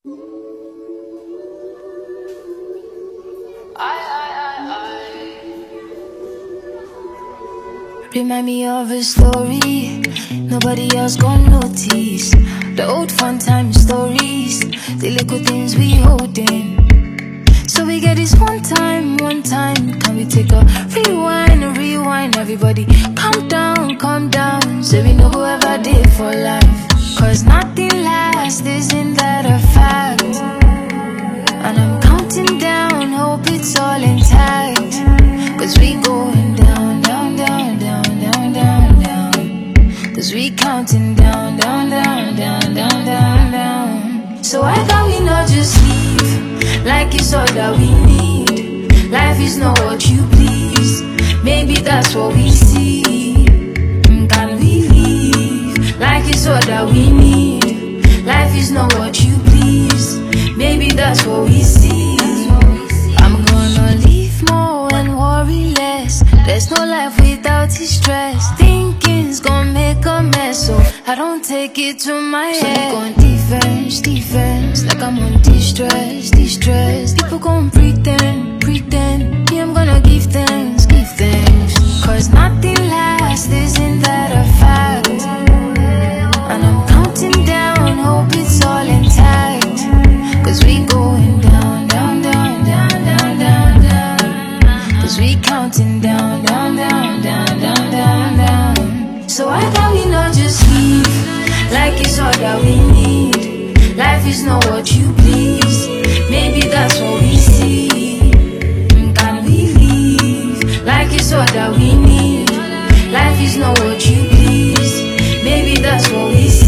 Remind me of a story nobody else gon' notice. The old fun time stories, the little things we hold in. So we get this one time. Can we take a rewind? Everybody calm down. So we know whoever did for life. Cause nothing lasts, isn't that a fact? And I'm counting down, hope it's all intact. Cause we going down. Cause we counting down. So why can't we not just leave? Like it's all that we need. Life is not what you please. Maybe that's what we see. Can we leave? Like it's all that we need. Life is not what you please. Maybe that's what we see. I'm gonna leave more and worry less. There's no life without this stress. Thinking's gonna make a mess, so I don't take it to my head. So I'm going defense, like I'm on distress. People gon' pretend. Me, I'm gonna give thanks. Cause nothing lasts, isn't that a fact? And I'm counting down, hope it's all intact. Cause we going down. Cause we counting down. So why can't we not just leave? Like it's all that we need. Life is not what you please. Maybe that's what we see. Can we leave? Like it's all that we need. Life is not what you please. Maybe that's what we see.